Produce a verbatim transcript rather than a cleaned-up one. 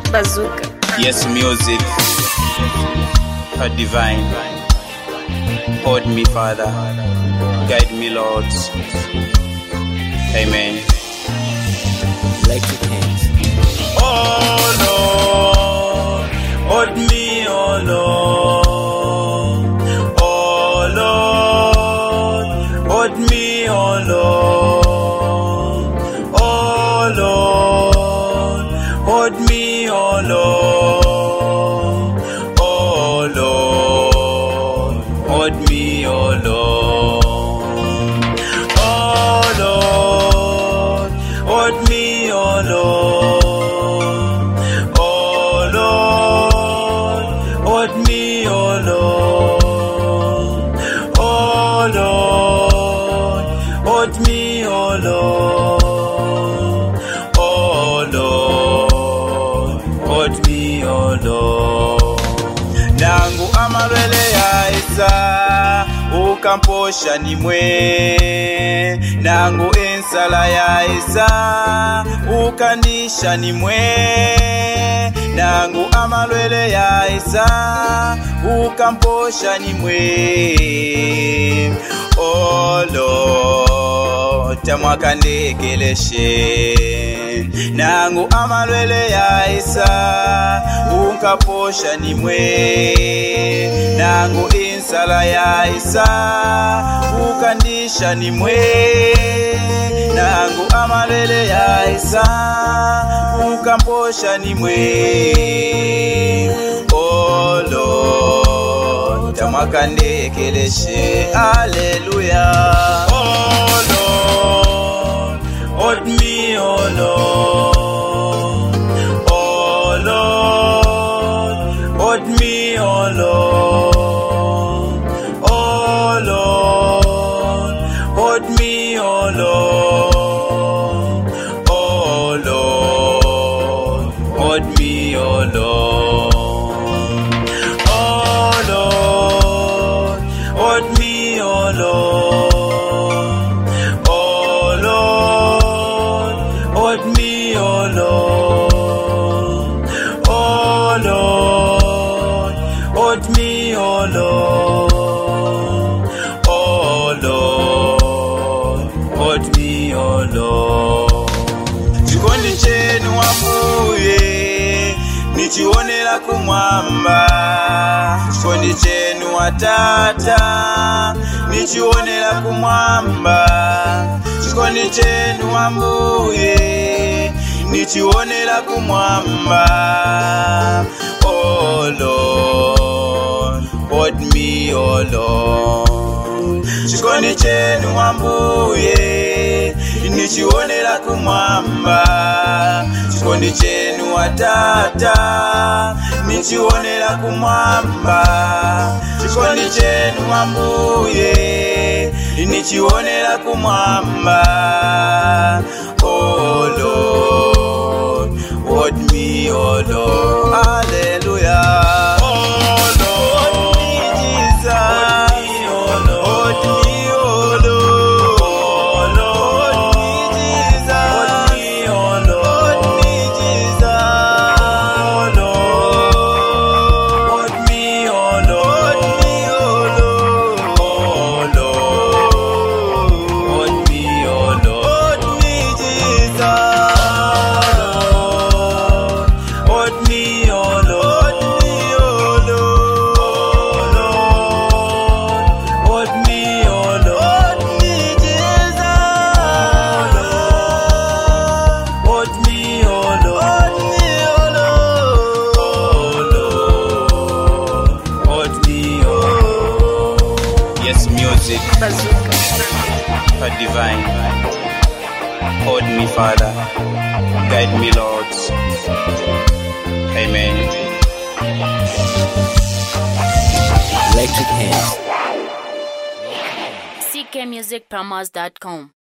Bazooka. Yes, music, a divine. Hold me, Father. Guide me, Lord. Amen. Electric hands. Oh Lord, hold me, oh Lord. Oh Lord, hold me, oh Lord. Oh Lord, hold me, oh Lord. Oh Lord, hold me, oh Lord. Oh Lord, hold me, oh Lord. Oh Lord, hold me, oh Lord. Oh Lord, hold me, oh Lord. Oh Lord, hold me, oh Lord. Nangu amalwele ya Isa ukamposha nimwe. Nangu ensala ya Isa ukandisha nimwe. Nangu amalwele ya Isa ukamposha nimwe. Oh Lord, tamwaka ndekeleshe. Nangu amalwele ya Isa ukaposha nimwe. Nangu insala ya Isa ukandisha nimwe. Nangu amalwele ya Isa ukamposha nimwe. Oh Lord, tamwaka ndekeleshe. Hallelujah. Oh Lord, hold me, oh Lord. Oh Lord, hold me, oh Lord. Oh Lord, hold me, oh Lord. Oh Lord, hold me, oh Lord. Oh Lord, hold me, oh Lord. Oh Lord, hold me, oh Lord. Oh Lord, hold me, oh Lord. Oh Lord, hold me, oh Lord. Chikondi chenu Ambuye nichionela kumwamba. Chikondi chenu Atata nichionela kumwamba. Chikondi chenu Ambuye nichionela kumwamba. Oh Lord, hold me, oh Lord. Chikondi chenu Ambuye nichionela kumwamba. Chikondi chenu Atata nichionela kumwamba. Chikondi chenu Ambuye nichionela kumwamba. Oh Lord, hold me, oh Lord. Hallelujah. Oh Lord, Jesus, hold me, oh Lord. Oh Lord, Jesus, hold me, oh Lord. Hold me, Jesus. Oh Lord, hold me, oh Lord. Hold me, oh Lord. Oh Lord, hold me, oh Lord. Hold me, Jesus. Hold me, oh Lord. Hold me, oh Lord. Hold me, Jesus. Hold me, oh Lord. Hold me, oh Lord. Yes, music, Bazooka. a divine. Hold me, Father. Guide me, Lord. Amen. Electric hands. C K music promos dot com